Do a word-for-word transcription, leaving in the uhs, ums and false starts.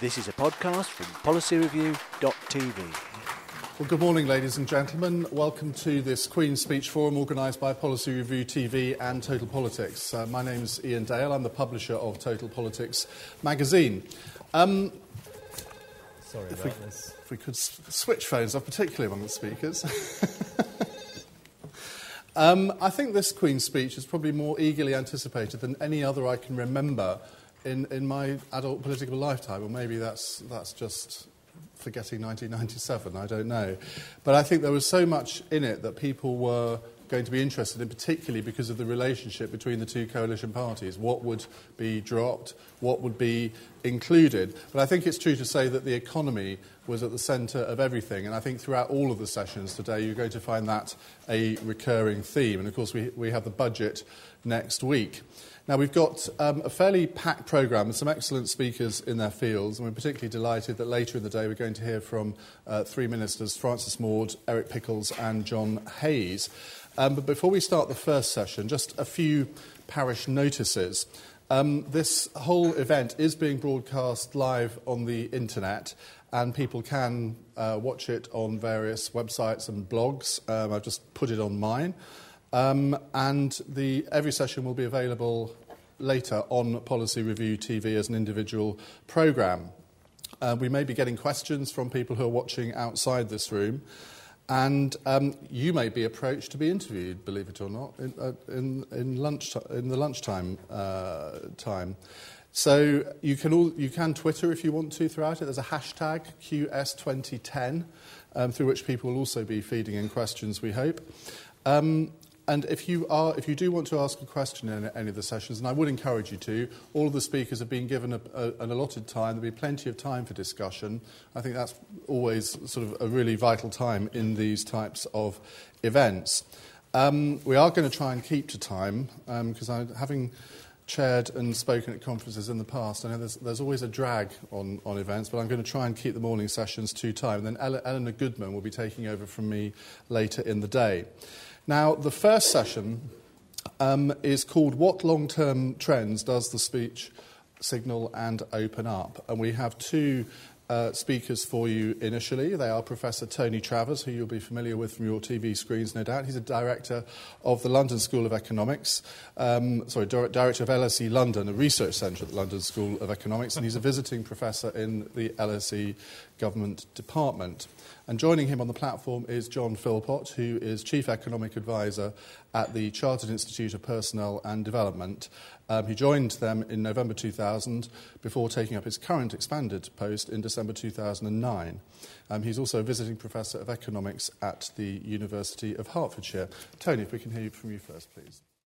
This is a podcast from policy review dot t v. Well, good morning, ladies and gentlemen. Welcome to this Queen's Speech Forum organised by Policy Review T V and Total Politics. Uh, my name is Ian Dale. I'm the publisher of Total Politics magazine. Um, Sorry if about we, this. If we could s- switch phones off, particularly among the speakers. um, I think this Queen's Speech is probably more eagerly anticipated than any other I can remember in, in my adult political lifetime, or maybe that's that's just forgetting nineteen ninety-seven, I don't know. But I think there was so much in it that people were going to be interested in, particularly because of the relationship between the two coalition parties. What would be dropped, what would be included. But I think it's true to say that the economy was at the centre of everything, and I think throughout all of the sessions today you're going to find that a recurring theme. And of course we, we have the budget next week. Now, we've got um, a fairly packed programme with some excellent speakers in their fields, and we're particularly delighted that later in the day we're going to hear from uh, three ministers, Francis Maude, Eric Pickles and John Hayes. Um, but before we start the first session, just a few parish notices. Um, this whole event is being broadcast live on the internet, and people can uh, watch it on various websites and blogs. Um, I've just put it on mine. Um, and the, every session will be available later on Policy Review T V as an individual programme. Uh, we may be getting questions from people who are watching outside this room, and um, you may be approached to be interviewed, believe it or not, in, uh, in, in, lunch, in the lunchtime uh, time. So you can, all, you can Twitter if you want to throughout it. There's a hashtag Q S twenty ten, um, through which people will also be feeding in questions, we hope. Um, And if you are, if you do want to ask a question in any of the sessions, and I would encourage you to, all of the speakers have been given a, a, an allotted time. There'll be plenty of time for discussion. I think that's always sort of a really vital time in these types of events. Um, we are going to try and keep to time, because um, I, having chaired and spoken at conferences in the past, I know there's, there's always a drag on, on events, but I'm going to try and keep the morning sessions to time. And then Ele- Eleanor Goodman will be taking over from me later in the day. Now, the first session um, is called What Long-Term Trends Does the Speech Signal and Open Up? And we have two uh, speakers for you initially. They are Professor Tony Travers, who you'll be familiar with from your T V screens, no doubt. He's a director of the London School of Economics, um, sorry, director of L S E London, a research centre at the London School of Economics, and he's a visiting professor in the L S E Government Department. And joining him on the platform is John Philpott, who is Chief Economic Advisor at the Chartered Institute of Personnel and Development. Um, he joined them in November two thousand before taking up his current expanded post in December two thousand nine. Um, he's also a visiting Professor of Economics at the University of Hertfordshire. Tony, if we can hear from you first, please.